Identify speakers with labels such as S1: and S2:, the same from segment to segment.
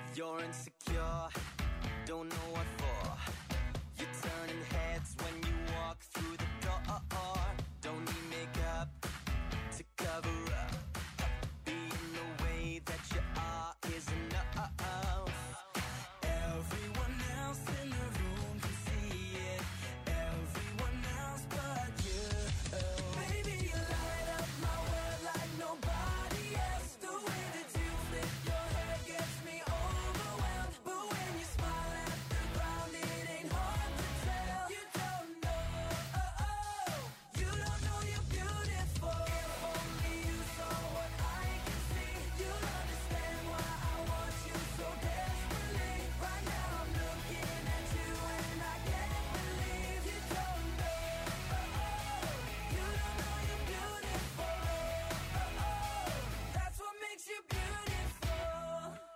S1: You're insecure, don't know what for. You're turning heads when you walk through the door. Don't need makeup to cover up. Being the way that you are is enough. Everyone else in the room can see it. Everyone else but you. Baby, you light up my world like nobody else. The way that you flip your hair gets me overwhelmed. But when you smile at the ground, it ain't hard to tell. You don't know, you don't know you're beautiful. If only you saw what I can see, you'll understand why I want you so desperately. Right now I'm looking at you and I can't believe you don't know, you don't know you're beautiful. That's what makes you beautiful.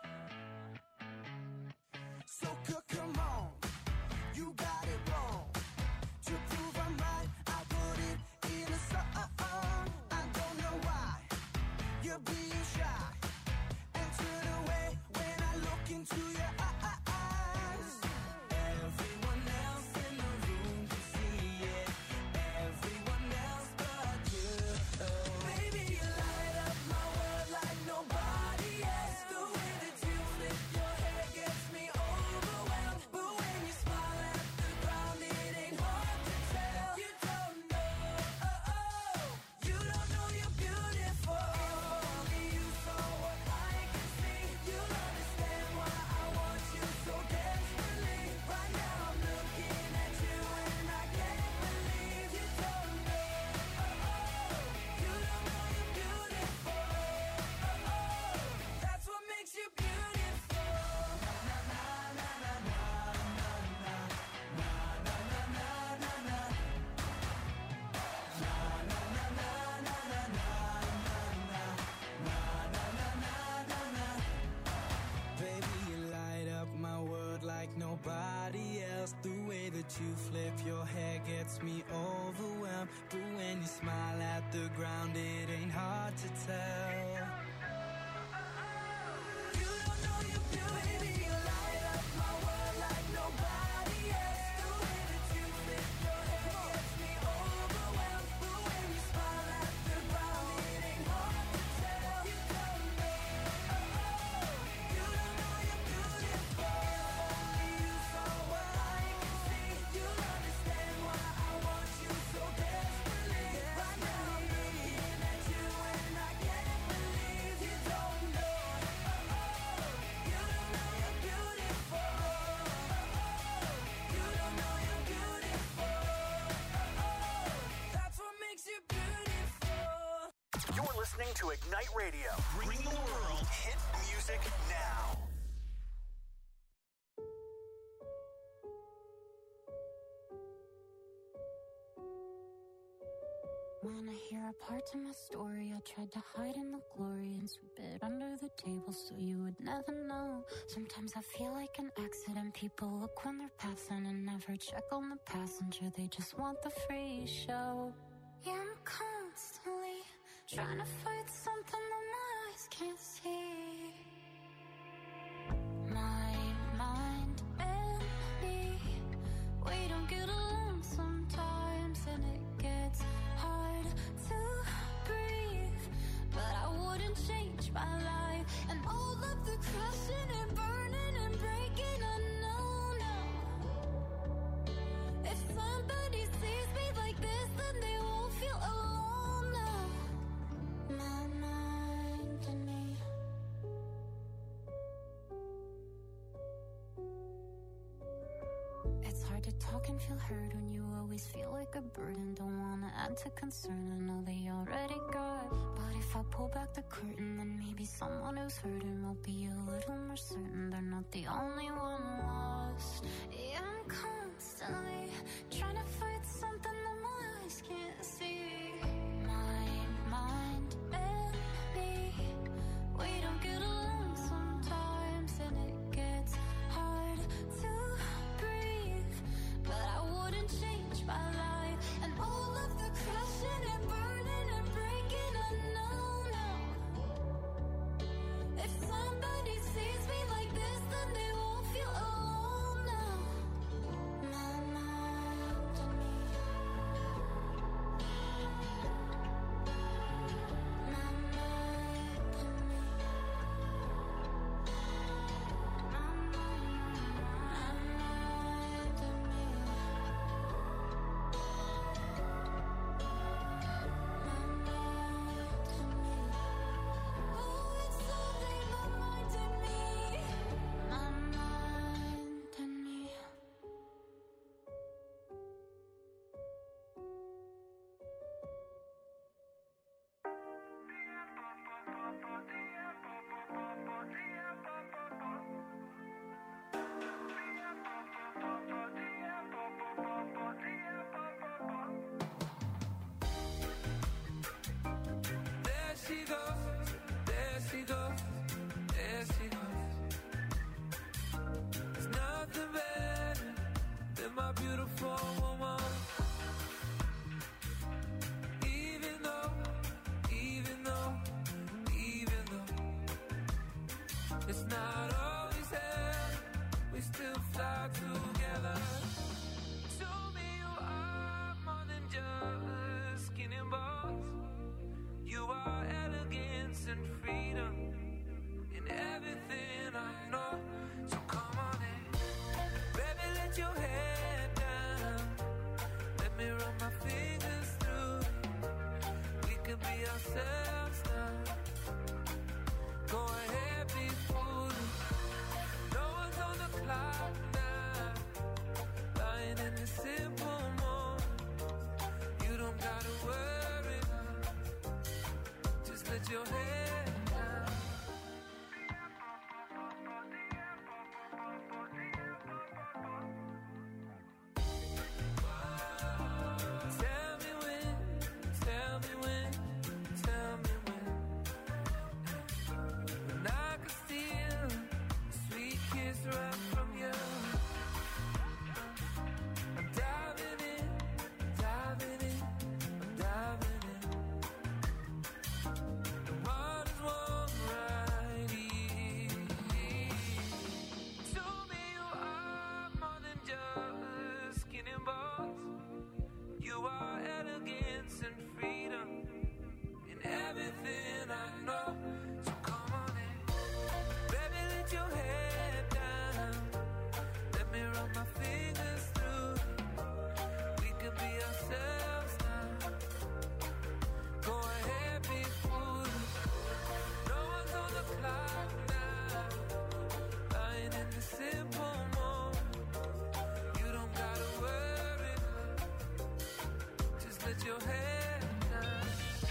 S1: So come on, you got it wrong. To prove I'm right, I put it in a song. I don't know why you're being shy and turn away when I look into your eyes. Everyone else in the room can see it. Everyone else but you. Baby, you light up my world like nobody else. The way that you flip your hair gets me overwhelmed. But when you smile at the ground, it ain't hard to tell. You don't know, you don't know you're beautiful. If only you saw what I can see, you'll understand why I want you so desperately. Right now I'm looking at you and I can't believe you don't know, you don't know you're beautiful. That's what makes you beautiful. Na na na na na na na na na na na na na. Na na na na na na na na na na na. Baby, you light up my world like nobody else. The way that you flip your hair gets me overwhelmed. But when you smile at the ground, it ain't hard to tell. You don't know you're beautiful. Baby, you light up my world like nobody else. The way that you flip your hair gets me overwhelmed. But when you smile at the ground, it ain't hard to tell. You don't know, you don't know you're beautiful. If only you saw what I can see, you'll understand why I want you so desperately. Right now I'm looking at you and I can't believe you don't know, you don't know you're beautiful. You don't know you're beautiful. That's what makes you beautiful.
S2: You're listening to Ignite Radio. Bring the world hit music now.
S3: Wanna hear a part to my story? I tried to hide in the glory and sweep it under the table so you would never know. Sometimes I feel like an accident. People look when they're passing and never check on the passenger. They just want the free show. Yeah, I'm constantly trying to fight something that my eyes can't see. My mind and me, we don't get along sometimes, and it gets hard to breathe. But I wouldn't change my life, and all of the crashing and burning and breaking, I know now. If somebody sees me like this, then they won't feel alone now. My mind and me. It's hard to talk and feel heard when you always feel like a burden. Don't wanna add to concern, I know they already got. But if I pull back the curtain, then maybe someone who's hurting will be a little more certain they're not the only one lost. Yeah, I'm constantly trying to fight something that my eyes can't see. My mind and me, we don't get along sometimes, and it gets hard to breathe. But I wouldn't change my life, and all of the crashing and burning and breaking, I know now. If somebody sees me like this,
S4: start together. Show me you are more than just skin and bones. You are elegance and freedom in everything I know. So come on in, baby, let your head down. Let me run my fingers through it. We could be ourselves now. Go ahead, be foolish. No one's on the clock now. Lying in the simple moment. You don't gotta worry now. Just let your head down. Tell me when, tell me when, tell me when. When I could steal a sweet kiss right from you. I'm diving in, diving in, I'm diving in. The water's warm right here. Show me you are more than just skin and bones. You are elegance and freedom in everything I know. So come on in, baby, let your head down. Let me run my fingers through it. We could be ourselves now. Go ahead, be foolish. No one's on the clock now. Lying in the simple moment. You don't gotta worry now. Just let your head down.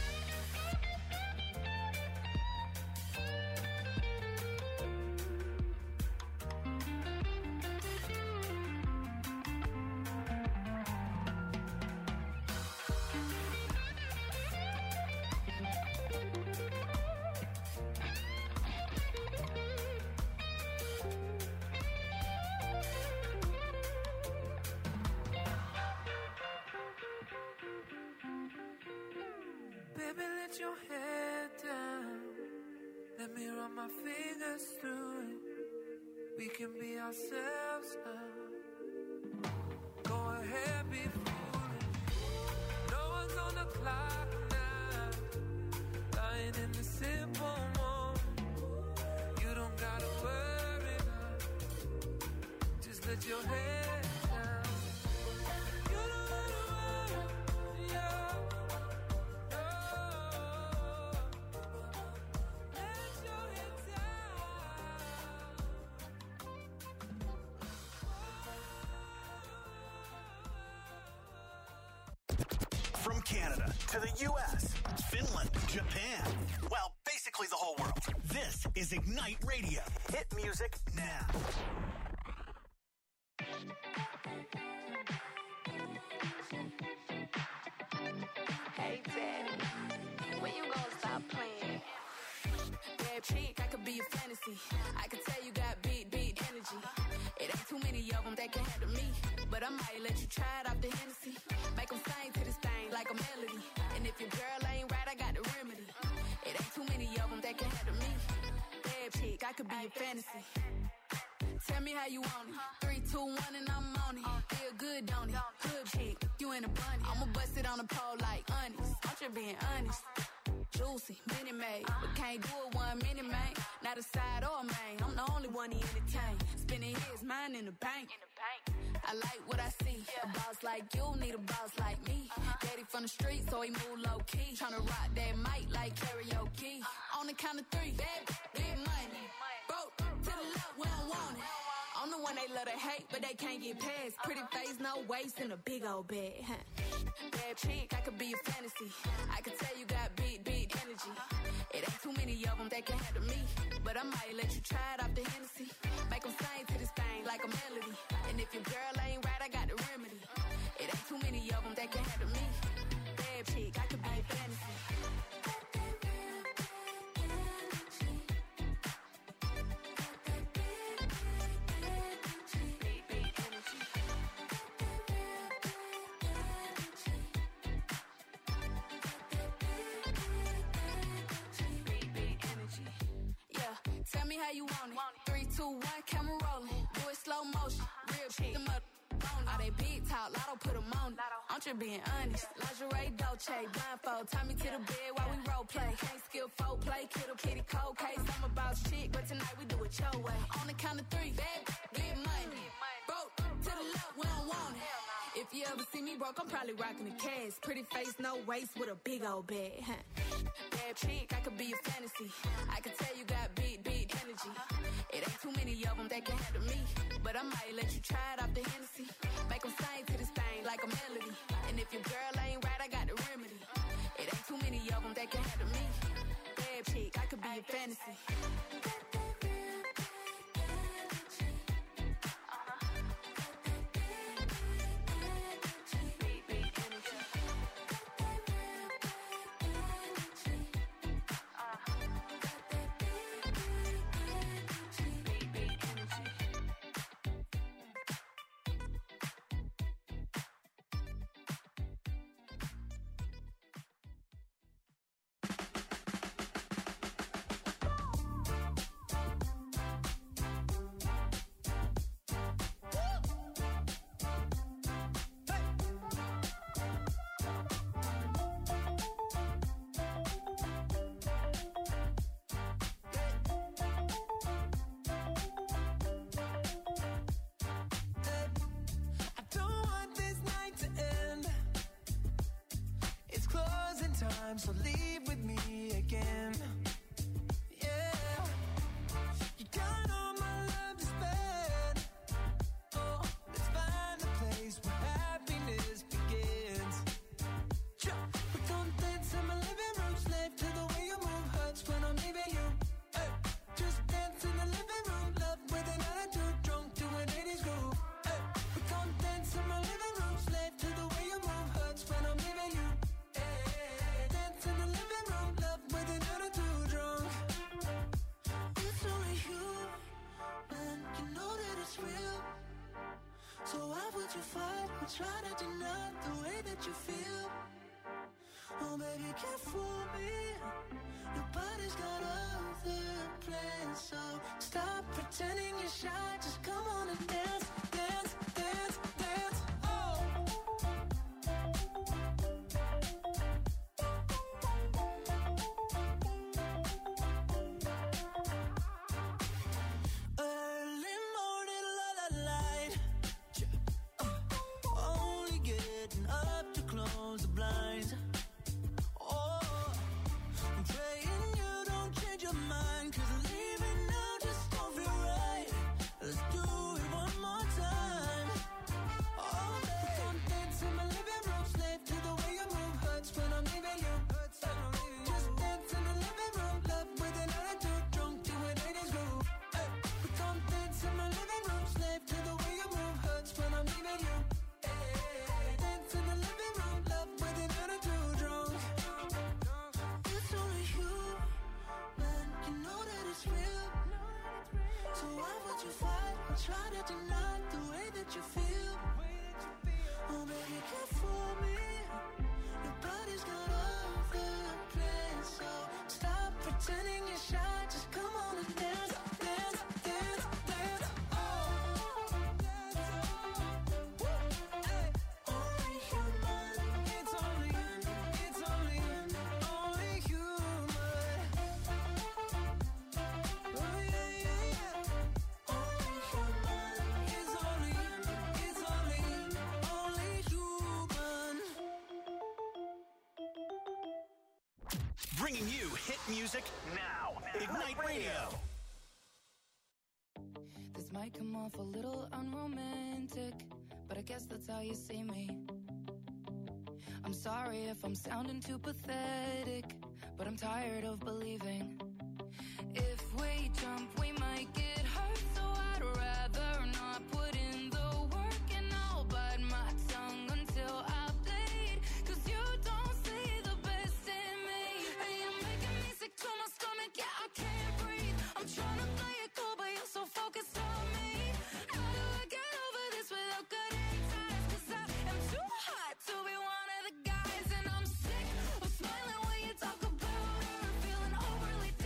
S4: Baby, let your head down. Let me run my fingers through it. We can be ourselves now. Go ahead, be foolish. No one's on the clock now. Lying in the simple moment. You don't gotta worry now. Just let your head down. You don't gotta worry, yeah.
S2: From Canada to the U.S., Finland, Japan, well, basically the whole world. This is Ignite Radio. Hit music now.
S5: Hey, Daddy, when you gonna stop playing? Bad chick, I could be a fantasy. I could tell you got big energy. It ain't too many of them that can handle me. But I might let you try it off the Hennessy. Make them sing to this thing like a melody. And if your girl ain't right, I got the remedy. It ain't too many of them that can handle me. Bad chick, I could be a fantasy. Tell me how you want it. 3, 2, 1 and I'm on it. Feel good, don't it? Hood chick, you in a bunny. I'ma bust it on the pole like honest. I'm just being honest. Juicy, mini made, but can't do it 1 minute, man. Not a side or a main. I'm the only one he entertain. Spinning his mind in the bank. I like what I see. A boss like you need a boss like me. Daddy from the street, so he move low key. Tryna rock that mic like karaoke. On the count of 3, big money. Broke to the left, we don't want it. I'm the one they love to hate, but they can't get past. Pretty face, no waist, and a big old bag. Bad chick, I could be a fantasy. I could tell you got big energy. It ain't too many of them that can handle me. But I might let you try it off the Hennessy. Make them sing to this thing like a melody. And if your girl ain't right, I got the remedy. It ain't too many of them that can handle me. Bad chick, I could be a fantasy. Tell me how you want it. 3, 2, 1, camera rolling. Do it slow motion. want you being honest. Lingerie, Dolce, blindfold. Tie me to the bed while we role play. Can't skill folk play, kittle kitty cold case. I'm about shit, but tonight we do it your way. On the count of three, bad, get money. Broke to the left, we don't want it. If you ever see me broke, I'm probably rocking a cast. Pretty face, no waist, with a big old bag. Bad chick, I could be a fantasy. I could tell you got big energy. It ain't too many of them that can handle me. But I might let you try it off the Hennessy. Make them sing to this thing like a melody. And if your girl ain't right, I got the remedy. It ain't too many of them that can handle me. Bad chick, I could be a fantasy.
S1: So leave with me again. Yeah, you got all my love to spend. Oh, let's find a place where happiness begins. We gon' dance in my living room, slave to the way you move. Hurts when I'm leaving you. Hey, just dance in the living room, love with an attitude, drunk to an 80s groove. Hey, we gon' dance in my living room, slave to the way you move. Hurts when I'm leaving you. In the living room, love with an attitude drunk. It's only you, man, you know that it's real. So why would you fight or try to deny the way that you feel? Oh baby, you can't fool me. Your body's got other plans. So stop pretending you're shy. Just come on and dance, dance, dance, dance. Oh. Early morning, light. Only getting up to close the blinds. Oh, I'm praying you don't change your mind, 'cause leaving now just don't feel right. Let's do it one more time. Oh, baby, come dance in my living room, slave to the way you move. Hurts when I'm leaving you. Just dance in the living room, love with an attitude, drunk to an 80s groove. Hey, we come dance in my living room, slave to the way you move. Hurts when I'm leaving you. Hey, dance in the living room, love with an attitude, drunk. It's only you, man, you know that it's real. So why would you fight or try to deny the way that you feel? Oh baby, you can't fool me. Your body's got other plans. So stop pretending you're shy. Just come on and dance, dance, dance, dance. Oh, hey, only human. It's only human. Oh yeah, yeah, yeah. Only human. It's only human.
S2: Bringing you hit music now. Ignite Radio.
S6: This might come off a little unromantic, but I guess that's how you see me. I'm sorry if I'm sounding too pathetic, but I'm tired of believing. If we jump, we might get hurt, so I'd rather not put in the work, and I'll bite my tongue until I bleed, 'cause you don't see the best in me. And you're making me sick to my stomach, yeah, I can't breathe. I'm trying to play it cool, but you're so focused on me. How do I get over this without cutting ties? 'Cause I am too hot to be one of the guys, and I'm sick of smiling when you talk about her, feeling overly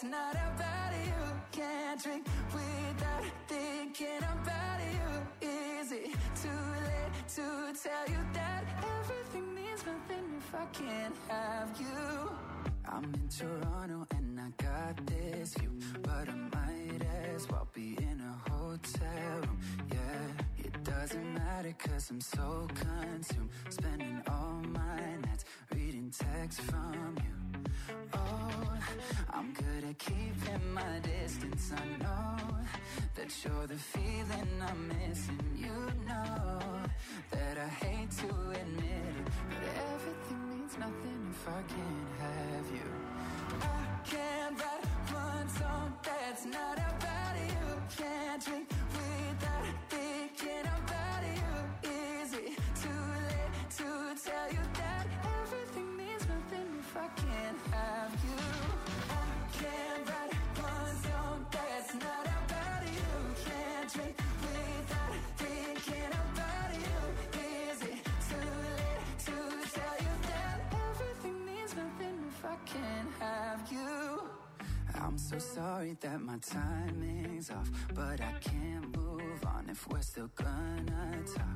S6: that's not about you. Can't drink without thinking about you. Is it too late to tell you that everything means nothing if I can't have you? I'm in Toronto and I got this view, but I might as well be in a hotel room. Yeah, it doesn't matter 'cause I'm so consumed, spending all my nights reading texts from you. Oh, I'm good at keeping my distance. I know that you're the feeling I'm missing. You know that I hate to admit it, but everything means nothing if I can't have you. I can't write one song that's not about you. Can't drink without thinking about you. Is it too late to tell you that everything means nothing if I can't have you? I can't write one song that's not about you. Can't drink without thinking about you. Is it too late to tell you that everything means nothing if I can't have you? I'm so sorry that my timing's off, but I can't move on if we're still gonna talk.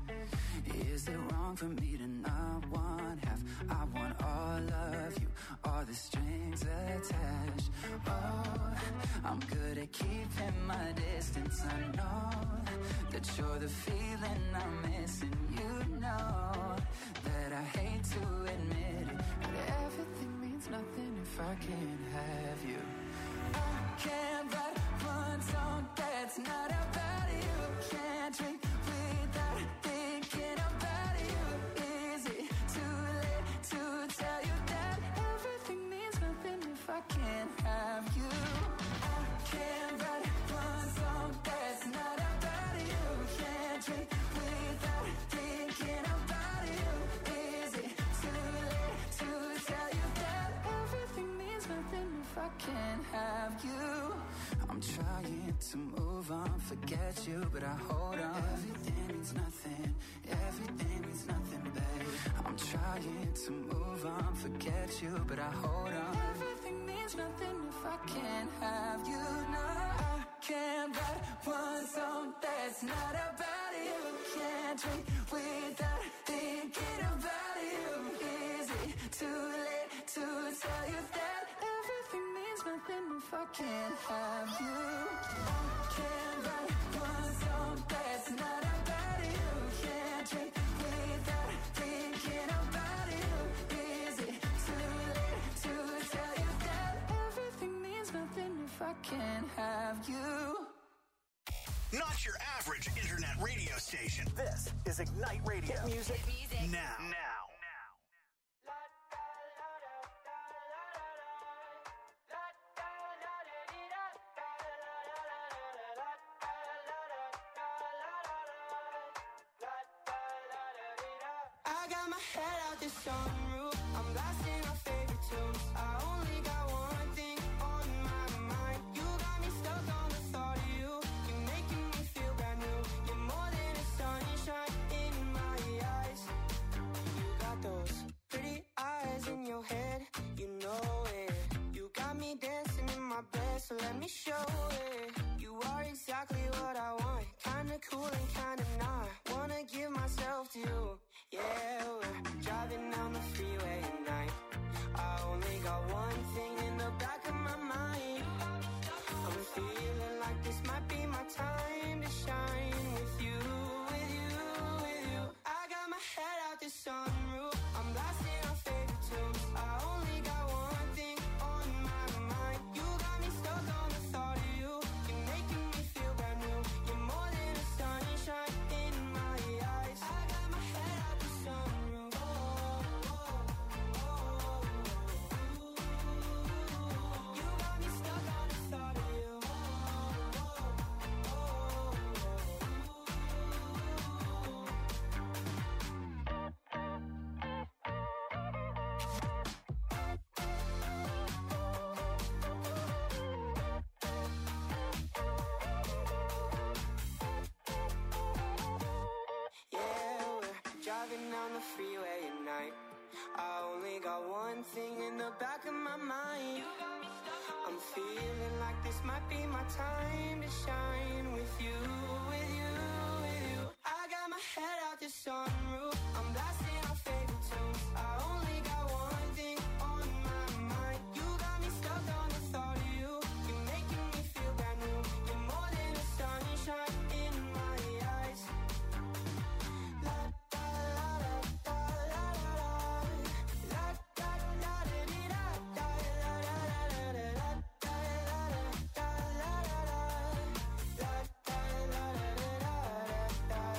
S6: Is it wrong for me to not want half? I want all of you, all the strings attached. Oh, I'm good at keeping my distance. I know that you're the feeling I'm missing. You know that I hate to admit it, but everything means nothing if I can't have you. I can't write one song that's not about you. Can't drink without thinking about you. Is it too late to tell you that everything means nothing if I can't have you? I can't write one song that's not about you. Can't drink without thinking about you. Is it too late to tell you that everything means nothing if I can't have you? I'm trying to move on, forget you, but I hold on. Everything means nothing, everything means nothing, babe. I'm trying to move on, forget you, but I hold on. Everything means nothing if I can't have you. No, I can't write one song that's not about you. Can't drink without thinking about you. Is it too late to tell you that everything means nothing if I can't have you? I can't write one song that's not about you. Can't drink without thinking about you. Is it too late to tell you that everything means nothing if I can't have you?
S2: Not your average internet radio station. This is Ignite Radio. Hit music now.
S1: I got my head out the sunroof. I'm blasting my favorite tunes. I only got one thing on my mind. You got me stuck on the thought of you. You're making me feel brand new. You're more than a sunshine in my eyes. You got those pretty eyes in your head. You know it. You got me dancing in my bed, so let me show it. You are exactly what I want. Kinda cool and kinda not. Wanna give myself to you. Yeah, we're driving down the freeway at night. I only got one thing in the back of my mind. I'm feeling like this might be my time to shine with you, with you, with you. I got my head out the sunroof. I'm blasting our favorite tunes. I only got one thing on my mind. You got me stuck on the thought of you. You're making me feel brand new. You're more than a sunshine in my eyes. I got my head out the sunroof. Oh, oh, oh, oh. You got me stuck on the thought of you. Oh, oh, yeah, we're driving down the freeway at night. I only got one thing in the back of my mind. I'm
S4: I'm feeling like this might be my time to shine with you, with you, with you. I got my head out the sunroof, I'm blasting our favorite tunes. I only got one thing on my mind. You got me stuck on the thought of you. You're making me feel brand new. You're more than the sunshine in my eyes. La da la la da la la la. La da da da dee da da la la la la la da la la da la la la. La da la la la da da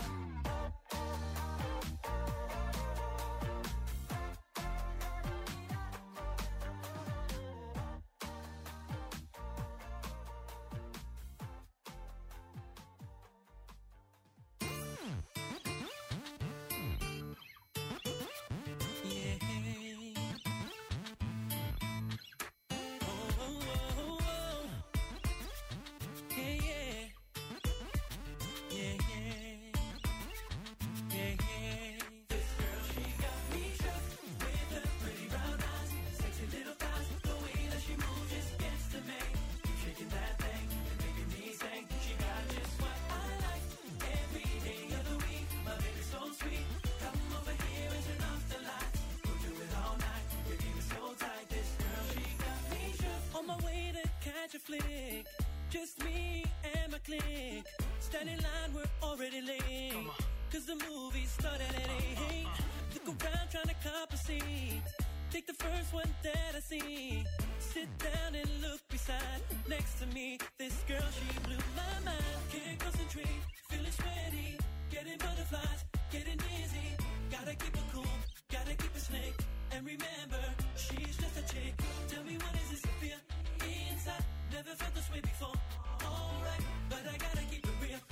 S7: On my way to catch a flick, just me and my clique. Standing in line, we're already late. Cause the movie started at 8. Look around trying to cop a seat. Take the first one that I see. Sit down and look beside. Next to me, this girl, she blew my mind. Can't concentrate, feeling sweaty. Getting butterflies, getting dizzy. Gotta keep it cool, gotta keep it slick. And remember, she's just a chick. Tell me what is this to feel inside? Never felt this way before. Alright, but I gotta keep it real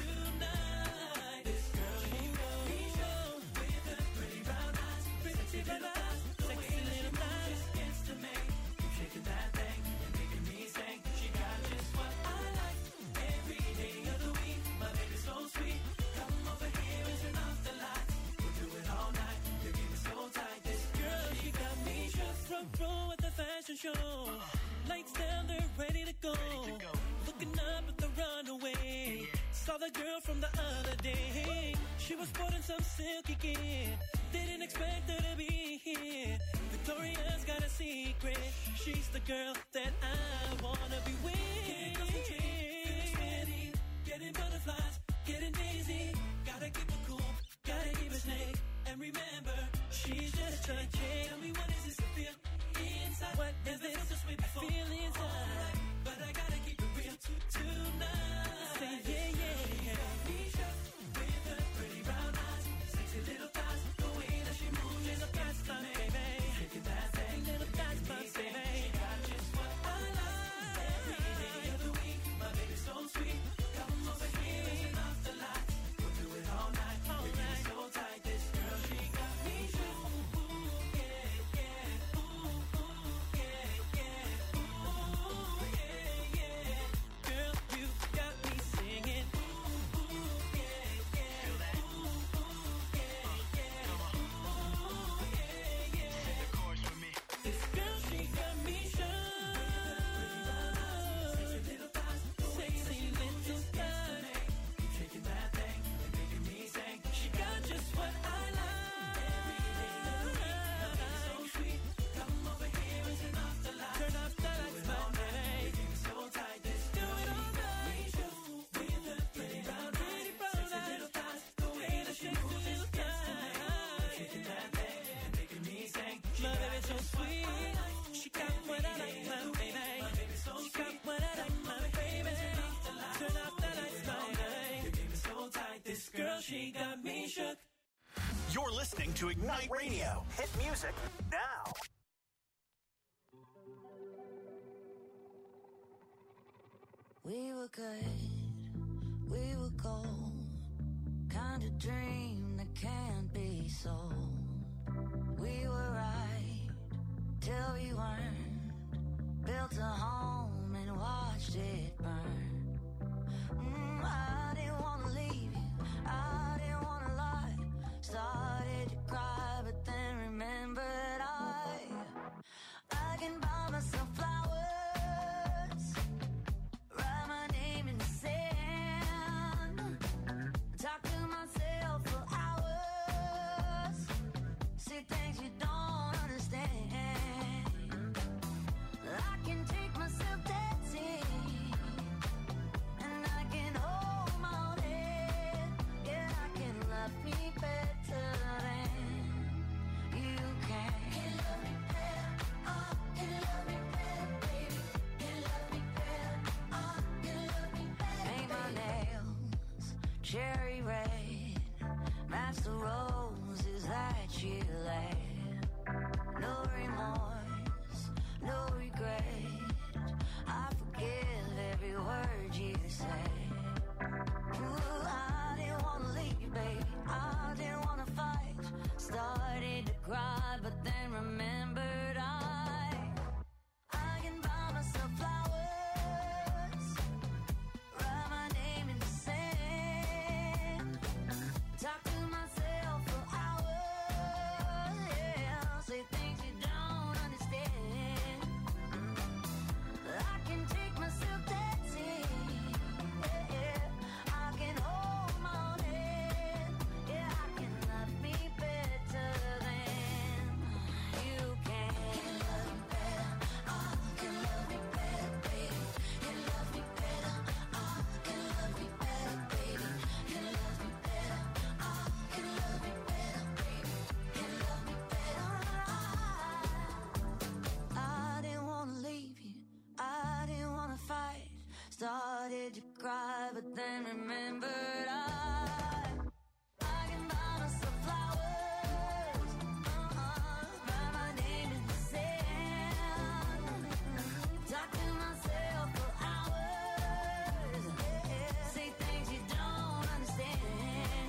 S7: tonight. This girl, she got me shook with her pretty brown eyes, pretty little thighs, sexy little thighs. Gets to me, keep shaking that thing and making me sing. She got just what I like every day of the week. My baby's so sweet. Come over here and turn off the lights. We'll do it all night. You keep me so tight. This girl, she got me shook. Front row at the fashion show. Lights down, they're ready to go. Looking up at the runaway. Saw the girl from the other day. She was sporting some silky gear. Didn't expect her to be here. Victoria's got a secret. She's the girl that I wanna be with. Can't concentrate, feeling sweaty. Getting butterflies, getting dizzy. Gotta keep it cool, gotta keep it slick. And remember, she's just a chick. Tell me what is this to feel inside? What is this? I feel inside, but I gotta keep it real tonight. Say yeah, yeah, yeah. Me shook with her pretty brown eyes, sexy little thighs, the way that she moves, she's a fast time, baby. Shaking that thing, little fast time, baby. She got just what I like every day of the week. My baby's so sweet. Come over here and turn off the lights. We'll do it all night. All night. So tight, this girl, she got me shook. Ooh, yeah, yeah. Ooh, ooh, yeah, yeah. Ooh, yeah, yeah. Girl, you got me singing. Ooh, ooh, yeah, yeah. Ooh, ooh, yeah, yeah. Ooh, yeah, yeah. Sing the chorus with me. This girl, she got me shook. Sexy little thighs, sexy little thighs. Keep shaking that thing and making me sing. She got just what I like. Every day of the week, my baby's so sweet. Come over here and turn off the lights. Turn off the lights, my baby. You keep me so tight. This do it all night. With her pretty brown eyes, sexy little thighs, the way that she moves, little thighs. Shaking that thing and making me sing. My baby's so sweet. She got what I like, my baby. She got what I like, my baby. Turn off the lights, my baby. You keep me so tight. This girl, she got me shook.
S2: You're listening to Ignite Radio. Hit music now.
S8: We were good, we were gold. Kind of dream that can't be sold. We were right till we weren't. Built a home and watched it burn. I didn't wanna leave you, I didn't wanna lie. Started to cry, but then remembered I can buy myself flowers. against the roses that you laid. No remorse, no regret. I forgive every word you say. Ooh, I didn't wanna leave you, baby. I didn't wanna fight. Started to cry, but then remembered I can buy myself flowers, write my name in the sand, talk to myself for hours, yeah, say things you don't understand. I can take myself dancing, yeah, I can hold my own hand, yeah, I can love me better than you can. Love me better, can love me better, baby. Can love me better, can love me better, baby. Can love me better, can love me better, baby. Can love me better. I didn't wanna leave you. I didn't wanna fight. Started to cry, but then remembered I can buy myself flowers, write my name in the sand, talk to myself for hours, say things you don't understand.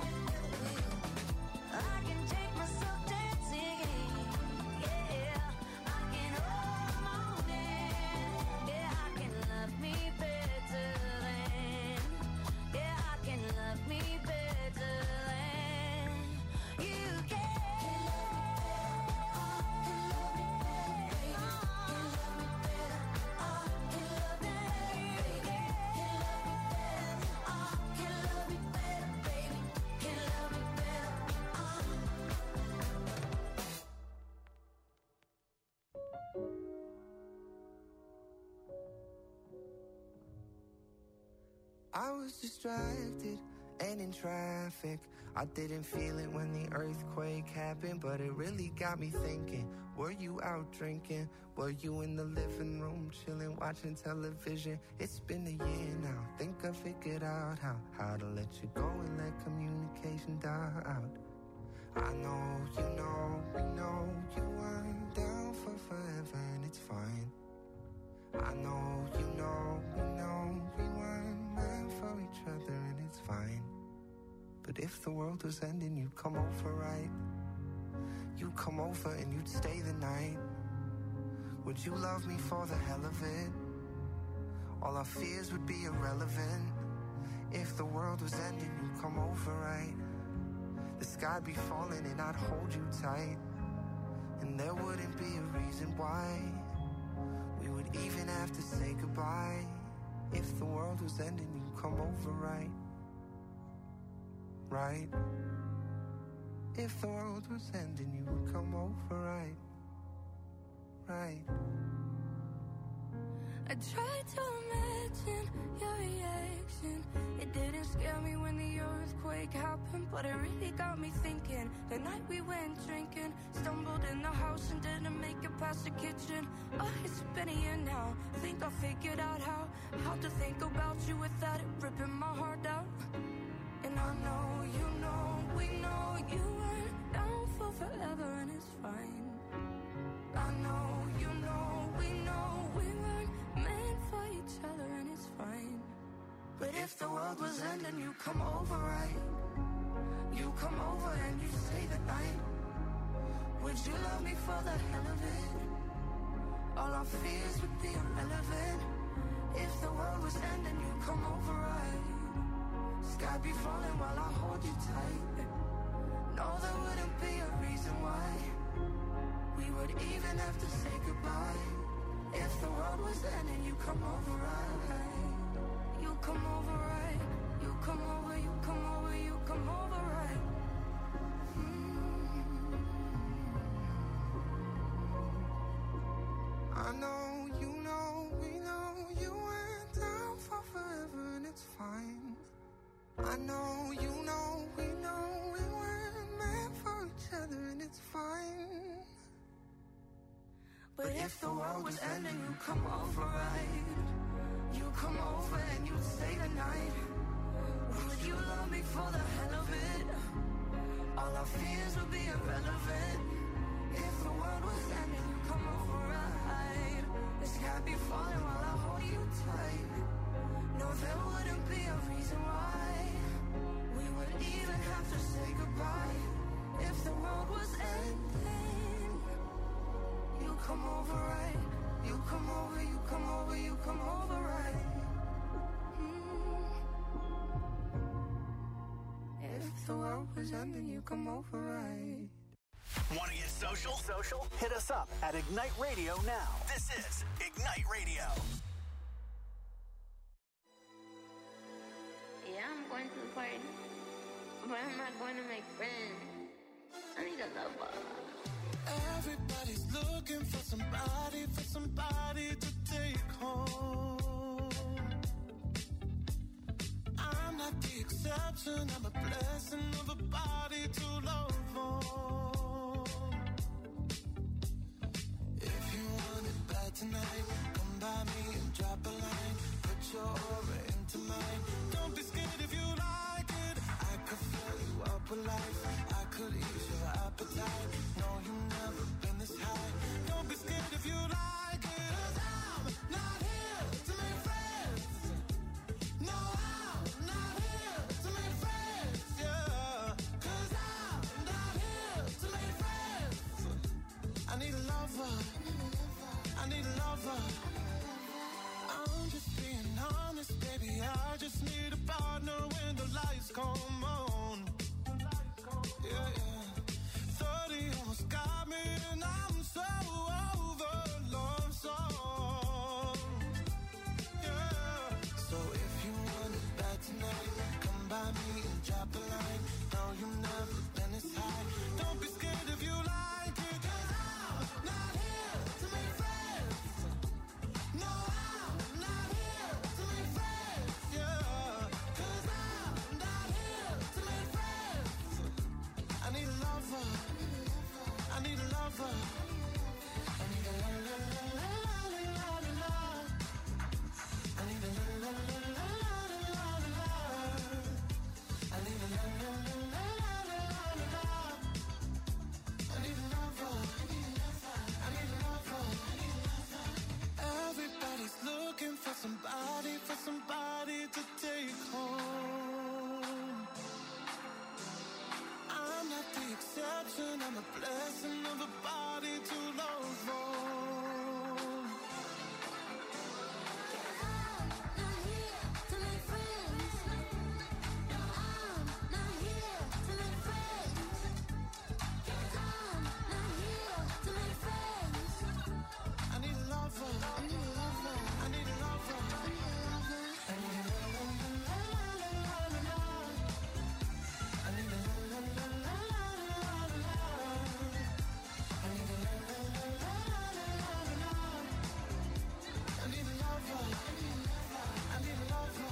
S8: I can take myself dancing, yeah, I can hold my own hand, yeah, I can love me better than, yeah, I can love me better than you can.
S9: I was distracted and in traffic. I didn't feel it when the earthquake happened, but it really got me thinking. Were you out drinking? Were you in the living room chilling, watching television? It's been a year now. Think I figured out how to let you go and let communication die out. I know, you know, we know you weren't down for forever, and it's fine. I know, you know, we know we weren't meant for each other, and it's fine. But if the world was ending, you'd come over, right? You'd come over and you'd stay the night. Would you love me for the hell of it? All our fears would be irrelevant. If the world was ending, you'd come over, right? The sky'd be falling and I'd hold you tight, and there wouldn't be a reason why we would even have to say goodbye. If the world was ending, you'd come over, right? Right? If the world was ending, you would come over, right? Right?
S6: I tried to imagine your reaction. It didn't scare me when the earthquake happened, but it really got me thinking. The night we went drinking, stumbled in the house and didn't make it past the kitchen. Oh, it's been a year now. Think I figured out how to think about you without it ripping my heart out. And I know, you know, we know you weren't down for forever, and it's fine. I know, you know, we weren't meant for each other, and it's fine. But if the world was ending, you come over, right? You come over and you stay the night. Would you love me for the hell of it? All our fears would be irrelevant. If the world was ending, you come over, right? Sky be falling while I hold you tight. No, there wouldn't be a reason why we would even have to say goodbye. If the world was ending, you come over, right? You come over, right? You come over, you come over, you come over, right?
S9: I know, you know, we know you went down for forever, and it's fine. I know, you know, we weren't meant for each other, and it's fine.
S6: But if the world was ending, you come over, right? You come over and you stay the night. Would you love me for the hell of it?
S1: All our fears would be irrelevant. If the world was ending, you come over right. The sky be falling while I hold you tight. No, there wouldn't be a reason why we would even have to say goodbye. If the world was ending, you come over right. You come over, you come over, you come over right. If the world was ending, you come over right.
S2: Want to get social? Hit us up at Ignite Radio now. This is Ignite Radio.
S10: Yeah, I'm going to the party, but I'm not going to make friends. I need a lover.
S7: Everybody's looking for somebody to take home. I'm not the exception, I'm a blessing of a body to love on. If you want it bad tonight, come by me and drop a line. Put your aura into mine. Don't be scared if you like it. I could fill you up with life. I could ease your appetite. No, you've never been this high. Don't be scared if you like it. 'Cause I'm not here to make friends. No, I'm not here to make friends. Yeah, 'cause I'm not here to make friends. I need a lover. I need a lover. I'm just being honest, baby. I just need a partner when the lights come on. Yeah, yeah. 30 almost got me, and I'm so over love song. Yeah. So if you want it bad tonight, come by me and drop a line. No, you've never been this high. Don't be scared if you like it, 'cause I'm not here to make friends. No, I'm not here to make friends. Yeah, 'cause I'm not here to make friends. I need a lover. I need a lover. I need a la la la la la la la. I need a la la la la la la la. I need a la la la la la la la. I need a lover. I need a lover. Everybody's looking for somebody to take home. I'm not the exception, I'm a blessing of a body to love on.
S8: I'm not here to make friends. No, I'm not here to make friends. I'm not here to make friends.
S7: I need a lover.
S8: I need a lover.
S7: I need a lover.
S8: I need a lover.
S7: I need a la la la la la la la. I need a la la la la la la la. I need a la la la la la la la. I need a lover. I need a lover.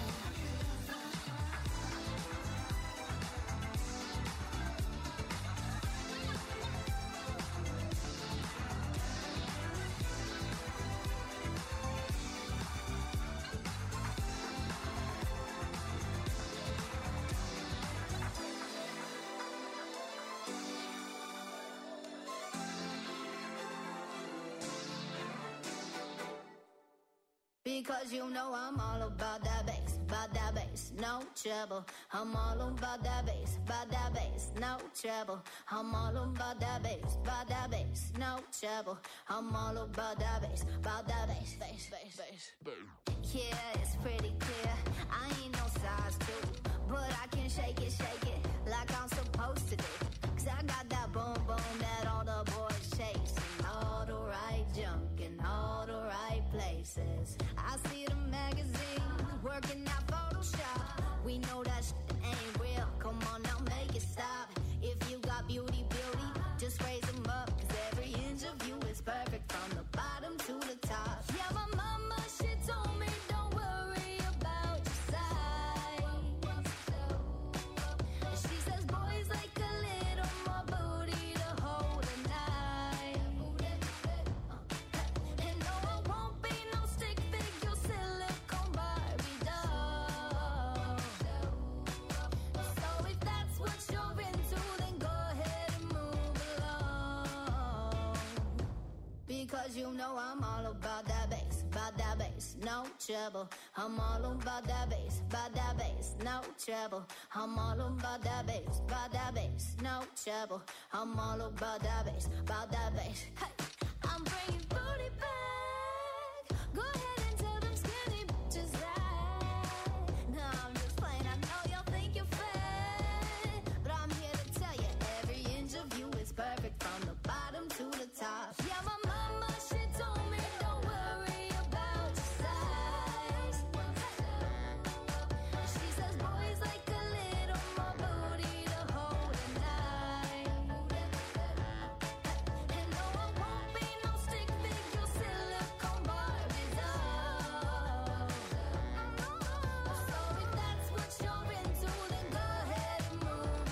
S8: Because you know I'm all about that bass, no trouble. I'm all about that bass, no trouble. I'm all about that bass, no trouble. I'm all about that bass, bass. Yeah, it's pretty clear. I ain't no size 2, but I can shake it like I'm supposed to do. 'Cause I got that boom boom that all the boys chase, and all the right junk in all the right places. I see the magazines working out Photoshop. We know that shit ain't real. Come on now, make it stop. If you got beauty, just raise them up. 'Cause every inch of you is perfect from the bottom to the top. Yeah, my mama, she told me don't worry about Because you know I'm all about that bass, no trouble. I'm all about that bass, no trouble. I'm all about that bass, no trouble. I'm all about that bass, Hey, I'm bringing booty back. Go ahead and tell them skinny bitches that. No, I'm just playing. I know y'all think you're fat, but I'm here to tell you every inch of you is perfect from the bottom to the top. Yeah, my mama, she told me don't worry about your size. She says boys like a little more booty to hold at night. And no, I won't be no stick figure silicone Barbie doll. So if that's what you're into, then go ahead and move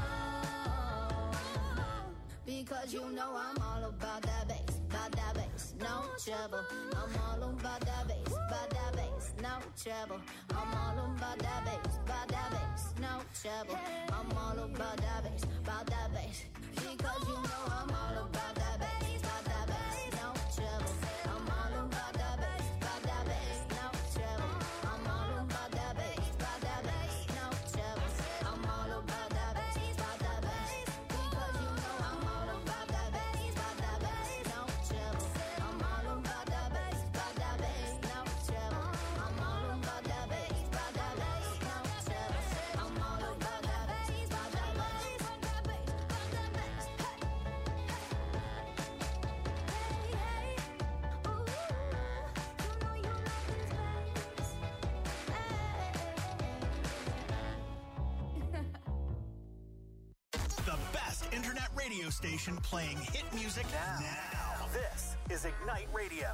S8: along. Because you know I'm all about that bass, no trouble. I'm all about that bass, no trouble. I'm all about that bass, no trouble. I'm all about that bass, because you know I'm all about that bass, no trouble. I'm all about that bass, no trouble. I'm all about that bass, no trouble. I'm all about that bass, because you know I'm all about that bass, no trouble. I'm all about that bass, no trouble. I'm all about that bass, no trouble. I'm all about that bass,
S2: The best internet radio station playing hit music now. This is Ignite Radio.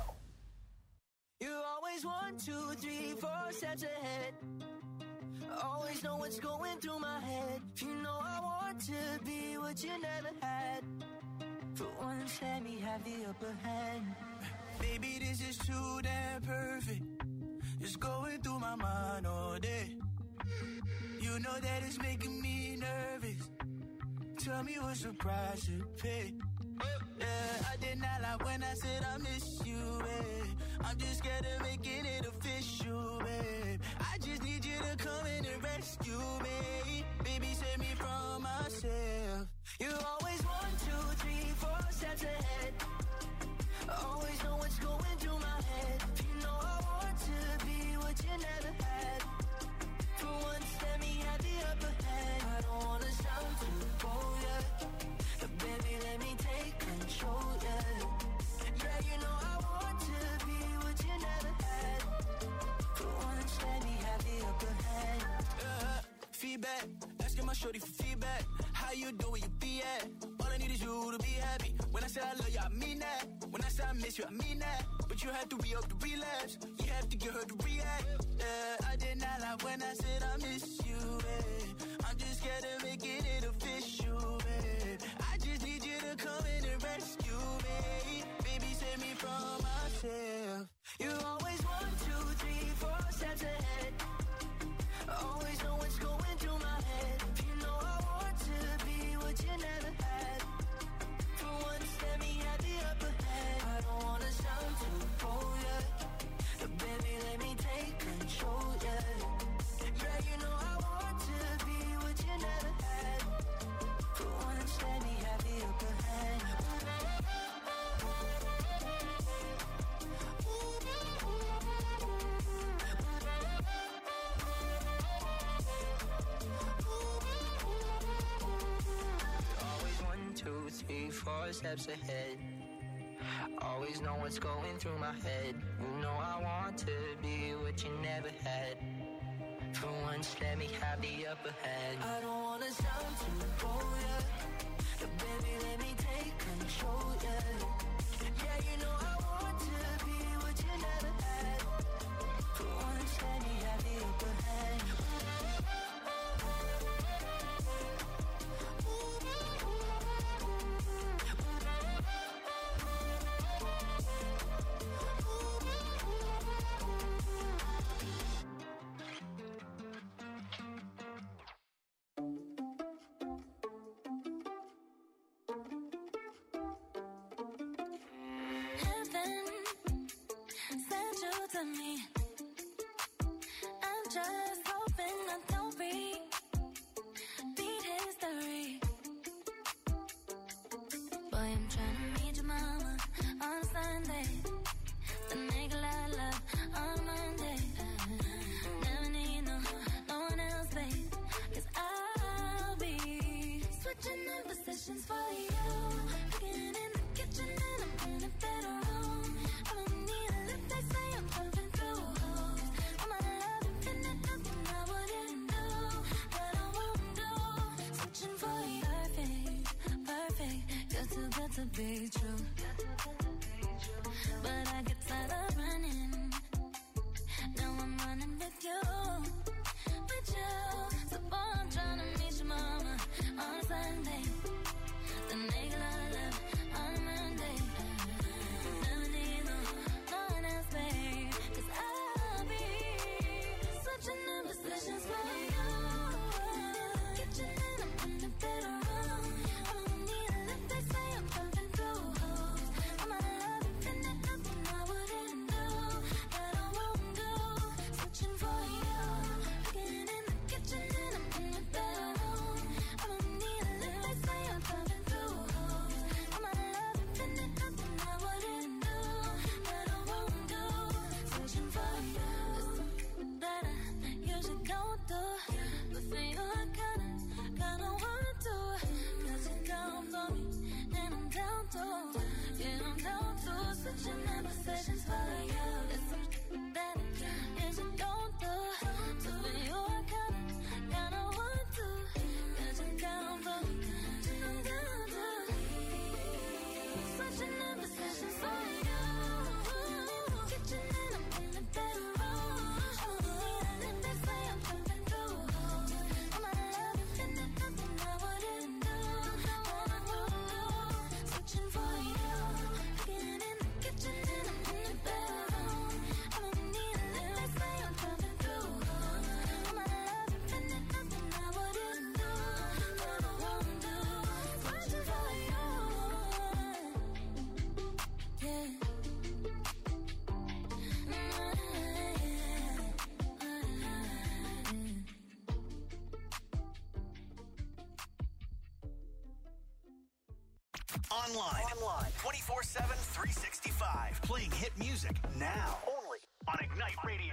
S1: You always 1, 2, 3, 4 steps ahead. Always know what's going through my head. You know I want to be what you never had. For once, let me have the upper hand. Baby, this is too damn perfect. It's going through my mind all day. You know that it's making me nervous. Tell me what's the price to pay. Yeah, I did not lie when I said I miss you, babe. I'm just scared of making it official, babe. I just need you to come in and rescue me. Baby, save me from myself. You always 1, 2, 3, 4 steps ahead. Always know what's going through my head. You know I want to be what you never had. For once, let me have the upper hand. I don't wanna sound too bold, yeah. But baby, let me take control, yeah. Yeah, you know I want to be what you never had. For once, let me have the upper hand. Feedback, asking my shorty for feedback. How you do where you be at? All I need is you to be happy. When I say I love you, I mean that. When I say I miss you, I mean that. But you have to re-up the relapse. You have to get her to react. I did not lie when I said I miss you, babe. I'm just scared of making it official, babe. I just need you to come in and rescue me. Baby, save me from myself. You always 1, 2, 3, 4 steps ahead. Always know what's going through my head. You know I want to be what you never had. For once, let me have the upper hand. I don't wanna sound too bold, yeah. But baby, let me take control, yeah. Yeah, you know I want to be what you never had. For once, let me have the upper hand. Always 1, 2, 3, 4 steps ahead. Always know what's going through my head. You know I want to be what you never had. For once, let me have the upper hand. I don't wanna sound too bold, yeah. But baby, let me take control, yeah. Yeah, you know I want to be what you never had. For once, let me have the upper hand.
S3: Heaven to me. I'm just hoping I don't repeat history. Boy, I'm trying to meet your mama on Sunday. Then make a lot of love on Monday. Never need no one else, babe. 'Cause I'll be switching in positions for you. Cooking in the kitchen and I'm in a better room. I don't need a lip, they say I'm pumping through holes. I'm out of love, infinite, nothing I wouldn't do, that I won't do. Switching for you. Perfect, you're too good to be true. But I get tired of running. Now I'm running with you. So boy, I'm trying to meet your mama on Sunday. Then make a lot of love on Monday. Never need no one else, babe. 'Cause I'll be switching in positions for you. Kitchen and I'm in the bedroom. I don't need a lip, they say I'm pumping through holes. I'm out of love, infinite, nothing I wouldn't do, that I won't do. Switching for you. Cooking in the kitchen and I'm in the bedroom. I don't need a lip, they say I'm pumping through holes. I'm out of love, infinite, nothing I wouldn't do, that I won't do. Switching for you. That I usually don't do, but for you I kinda want to. 'Cause you're down for me, and I'm down to. Yeah, I'm down to. Switching in positions for you. That I usually don't do, so for you I kinda want to. 'Cause you're down for me, and I'm down to. Switching in positions for you. Kitchen and I'm in the bedroom. I don't need a lip, they say I'm pumping through holes. I'm out of love, infinite, nothing I wouldn't do, that I won't do. Switching for you. Cooking in the kitchen and I'm in the bedroom. I don't need a lip, they say I'm pumping through holes. I'm out of love, infinite, nothing I wouldn't do, that I won't do. Switching for you. Yeah.
S2: Online 24/7, 365. Playing hit music now. Only on Ignite Radio.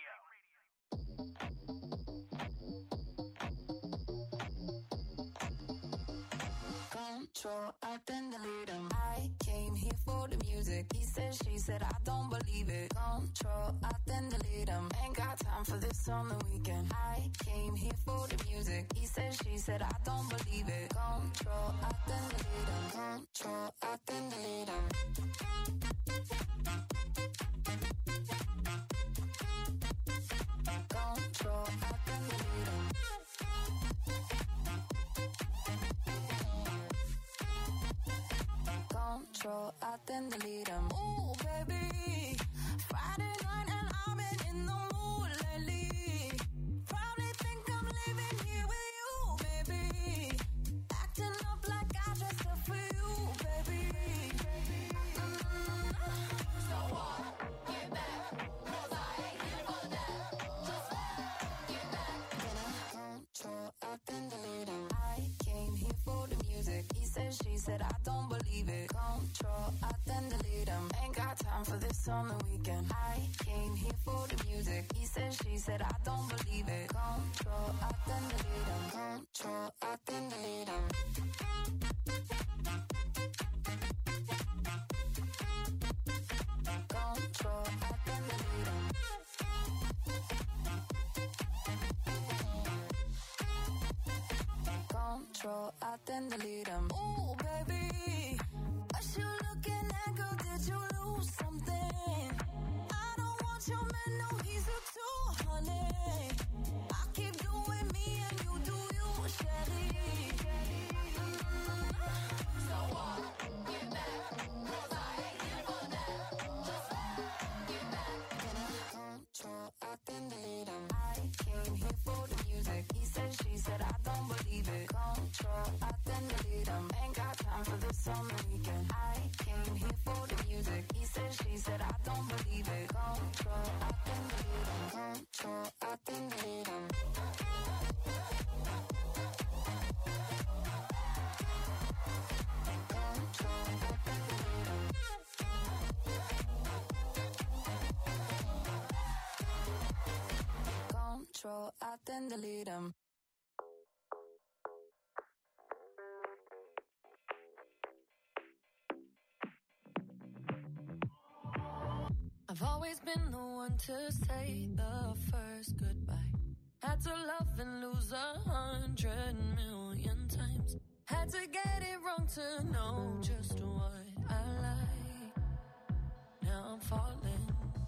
S6: Control, I then delete him. I came here for the music. He said, she said, I don't believe it. Control, I then delete him. Ain't got time for this on the weekend. I came here for the music. He said, she said, I don't believe it. Control, I then delete him. Control, I then delete him. Control, I then delete him. Control, I then delete him. Ooh, baby, Friday night and I've been in the mood lately. Probably think I'm leaving here with you, baby. Acting up like I dressed up for you, baby. So what? Get back, 'cause I ain't here for that. Just get back. Control, I then delete him. I came here for the music. He said, she said, I don't believe it. Control, I then delete him. Ain't got time for this on the weekend. I came here for the music. He said, she said, I don't believe it. Control, I then delete him. Control, I then delete him. Control, I then delete him. Control, I then delete him. Ooh, baby, what you looking at, girl? Did you lose something? I don't want your man, no, he's a 200. I keep doing me and you do you, Sherry. So what? Get back, 'cause I ain't here for that. Just get back. Control, I then delete him. I came here for the music. He said, she said, I don't believe it. Control, I then delete him. Ain't got time for this on the weekend. I came here for the music. He said, she said, I don't believe it. Control, control, I then delete them. I've always been the one to say the first goodbye. Had to love and lose 100 million times. Had to get it wrong to know just what I like. Now I'm falling.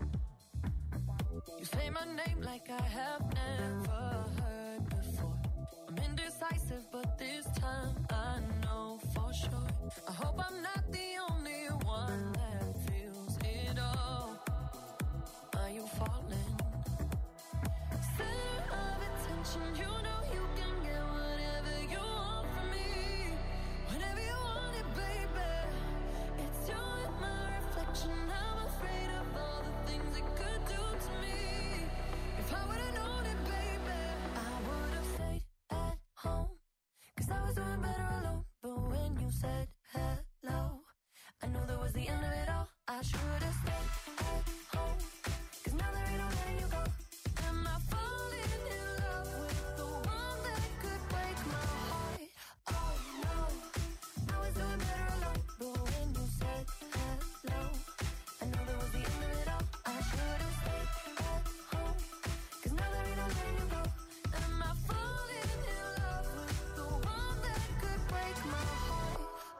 S6: You say my name like I have never heard before. I'm indecisive, but this time I know for sure. I hope I'm not the only one that feels it all. Are you falling? Center of attention, you know you can get whatever you want from me. Whenever you want it, baby. It's you and my reflection. I'm afraid of all the things it could do to me. If I would've known it, baby, I would've stayed at home. 'Cause I was doing better alone. But when you said hello, I knew that was the end of it all. I should've stayed at home. 'Cause now there ain't no letting you go. Am I falling in love with the one that could break my heart? Oh no, I was doing better alone. But when you said hello, I knew that was the end of it all. I should've stayed at home. 'Cause now there ain't no letting you go. Am I falling in love with the one that could break my heart?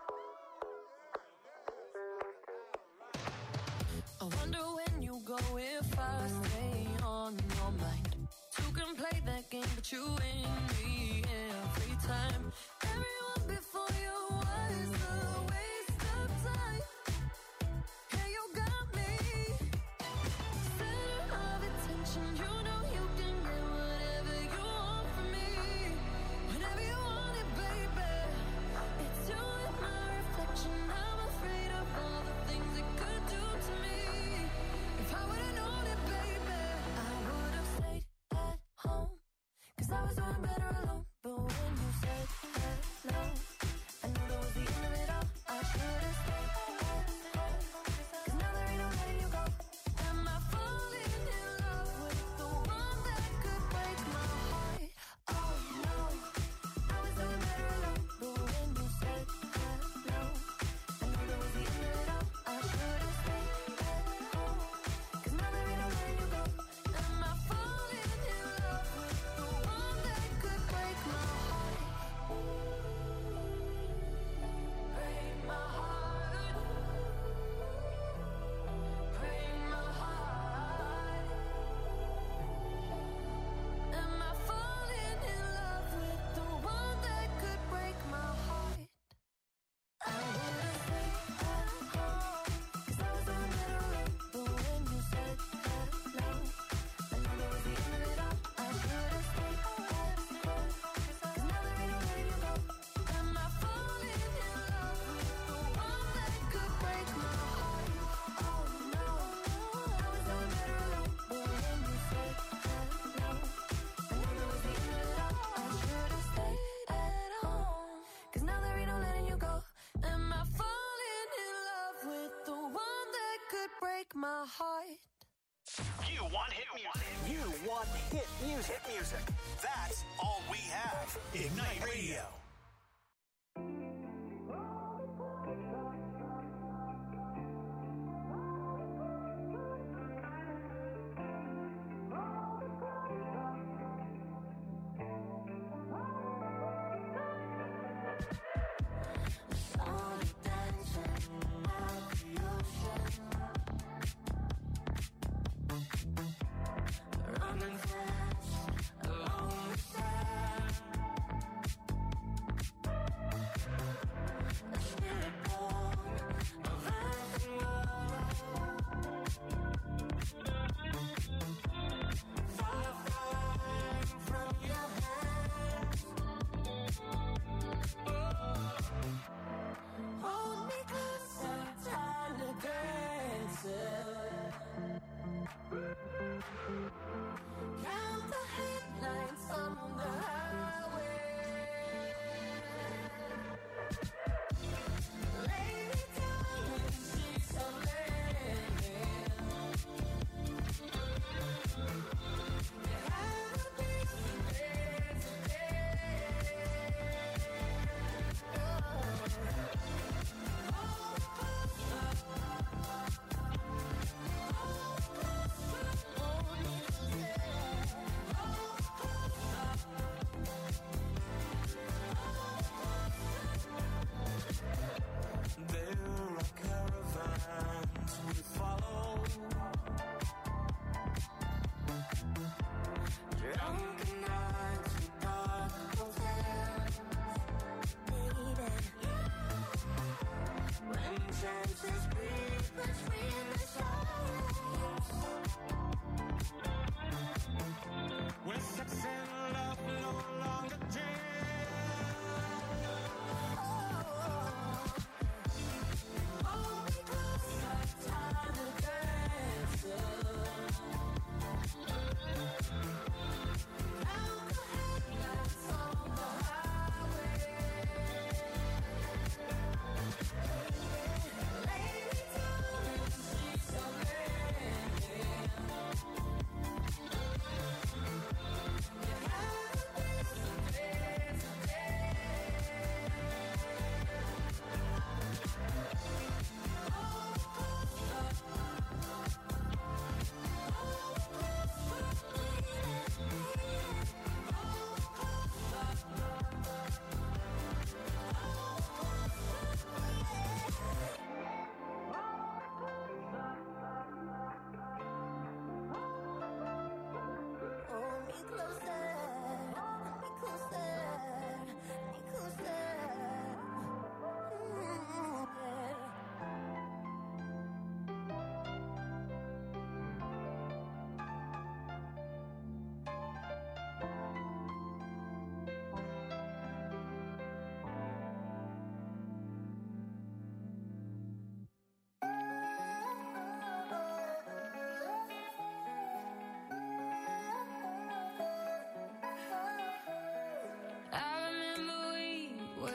S6: I wonder when you go if I stay on your mind. Two can play that game, but you win me every time. Everyone before you was a waste of time. Yeah, you got me. Center of attention, you know you can get whatever you want from me. Whenever you want it, baby. It's you and my reflection. I'm afraid of all the things it could do to me. If I would've known it, baby, I would've stayed at home. 'Cause I was doing better alone. But when you said hello, I knew that was the end of it all. I should've stayed at home. 'Cause now there ain't no letting you go. Am I falling in love with the one that could break my heart? Oh no, I was doing better alone. But when you said hello, I knew that was the end of it all. I should've stayed at home. 'Cause now there ain't no letting you go. Am I falling in love with the one that could break my heart? Break my heart. Break my heart. Am I falling in love with the one that could break my heart? I would've stayed at home. 'Cause I was doing better alone. But when you said hello, I knew that was the end of it all. I should've stayed at home. 'Cause now there ain't no letting you go. Am I falling in love with the one that could break my heart? Oh no, I was doing better alone. But when you said hello, I knew that was the end of it all. I should've stayed at home. 'Cause now there ain't no letting you go. Am I falling in love with the one that could break my heart?
S2: You want hit music. You want hit music. Hit music. That's all we have. Ignite Radio.
S6: Running fast along the sand.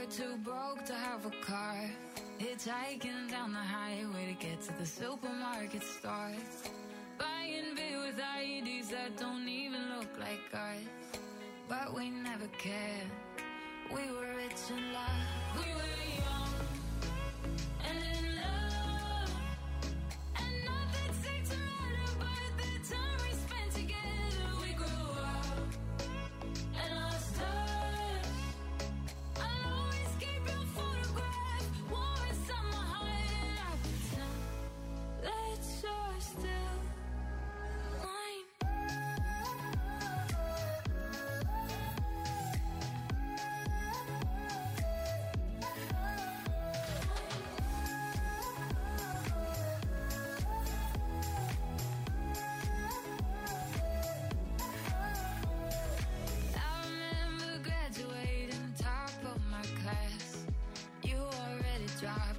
S6: too broke to have a car. Hitchhiking down the highway to get to the supermarket stores. Buying beer with IEDs that don't even look like ours. But we never cared. We were rich in love. We were young and in love. And nothing seemed to matter but the time we spent together. We grew up and lost touch. I'll always keep your photograph warm inside my heart. And I pretend that you're still mine. I remember graduating top of my class. You already dropped